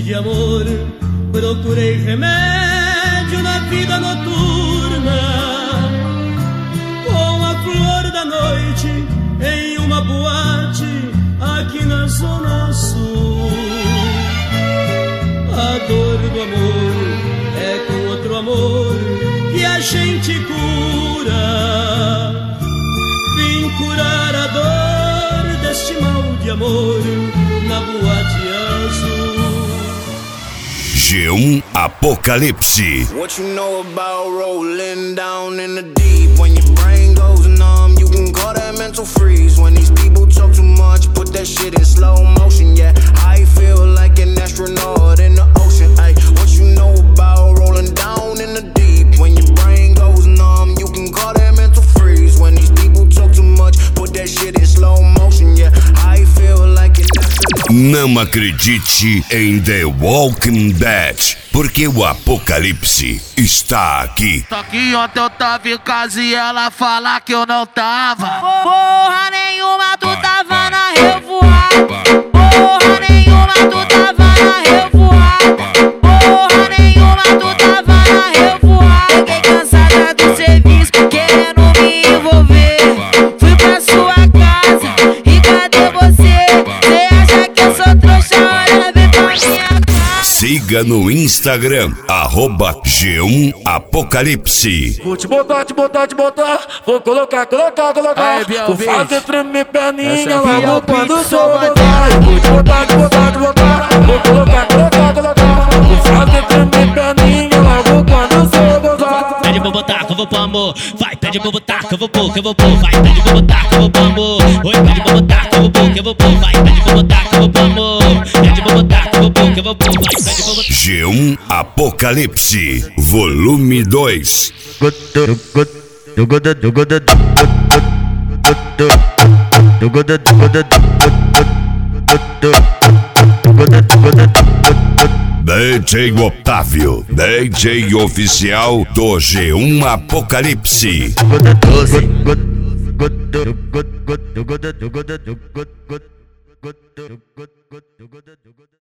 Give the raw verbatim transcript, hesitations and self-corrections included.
de amor, procurei remédio na vida noturna, com a flor da noite em uma boate aqui na Zona Sul. A dor do amor é com outro amor que a gente cura. Vim curar a dor deste mal de amor na boate azul. G um Apocalipse. What you know about rolling down in the deep? When your brain goes numb, you can call that mental freeze. When these people talk too much, put that shit in slow motion. Yeah, I feel like an astronaut in the ocean. Ay, what you know about rolling down in the deep? When your brain goes numb, you can call that mental freeze. When these people talk too much, put that shit in slow motion. Yeah, I feel like an astronaut. Não acredite em The Walking Dead, porque o Apocalipse está aqui. Só que ontem eu tava em casa e ela fala que eu não tava. Porra nenhuma, tu tava na revoada. Porra nenhuma, tu tava na revoada. Porra nenhuma, tu tava na revoada. Fiquei cansada do serviço, querendo me envolver. Fui pra sua casa e cadê você? Cê acha que eu sou trouxa? Olha bem pra minha cara. Siga no Instagram, arroba G um Apocalipse. Vou te botar, te botar, te botar. Vou colocar, colocar, colocar. Aí, Biel, vou vem. fazer tremer perninha Essa é logo Biel, quando Beat, sou só gozar. Vou te botar, te botar, te botar. Vou colocar, colocar, colocar. Vou fazer tremer perninha logo quando sou gozar. Pede pra botar que eu vou pôr amor. Vai, pede pra botar que eu vou pôr, que eu vou pôr. Vai, pede pra botar que eu vou pôr amor. Oi, pede pra botar que eu vou pôr, que eu vou pôr. Vai, pede pra botar que eu vou pôr amor. Pede pra botar que eu vou pôr, que eu vou pôr. Vai, pede pra botar. G um Apocalipse, volume dois. D J Otávio, D J oficial do G um Apocalipse. Good, good, good, good, good, good, good, good, good, good, good, good.